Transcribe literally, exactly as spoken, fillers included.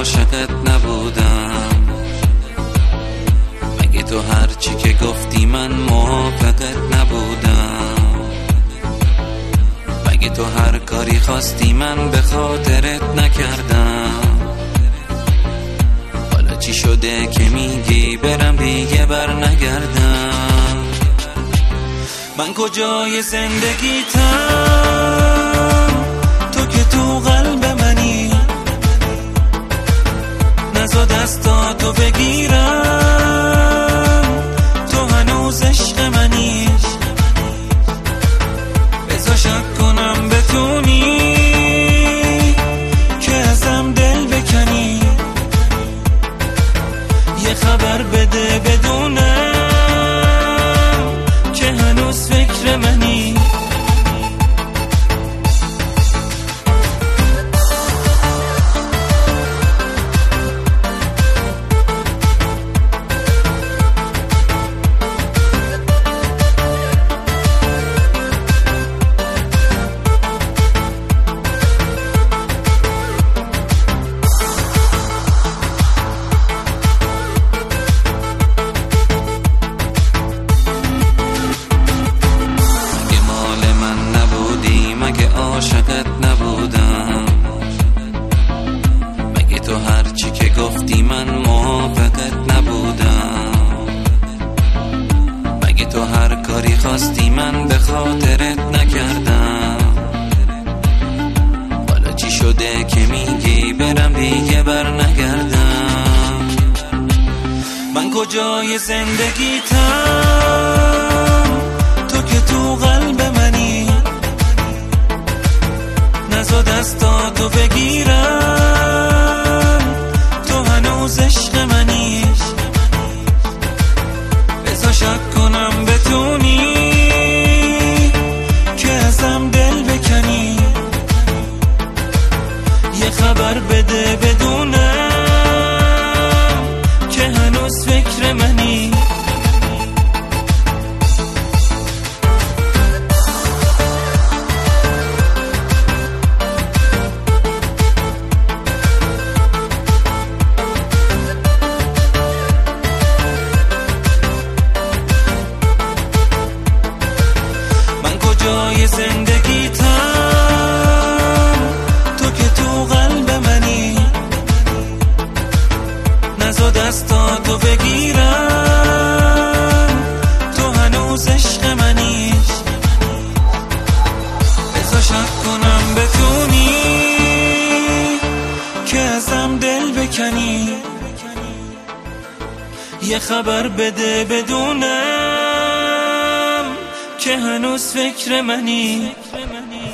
عاشقت نبودم؟ مگه تو هر چی که گفتی من موافقت نبودم؟ مگه تو هر کاری خواستی من به خاطرت نکردم؟ حالا چی شده که میگی برم دیگه بر نگردم؟ من کجای زندگیتم تو که تو قلب منی؟ نزا دستاتو بگیرم تو هنوز عشق منی. بذار شک کنم بتونی که ازم دل بکنی، یه خبر بده بدونم که هنوز فکر منی. عاشقت نبودم؟ مگه تو هر چی که گفتی من موافقت نبودم؟ مگه تو هر کاری خواستی من به خاطرت نکردم؟ حالا چی شده که میگی برم دیگه بر نگردم؟ من کجای زندگیتم تو که تو قلب منی؟ نزا دستاتو بگیرم تو هنوز عشق منی. بذار شک کنم بتونی که ازم دل بکنی، یه خبر بده بدونم که هنوز فکر منی. کجای زندگیتم تو که تو قلب منی؟ نزا دستاتو بگیرم تو هنوز عشق منی. بذار شک کنم بتونی که ازم دل بکنی، یه خبر بده بدونم که هنوز فکر منی.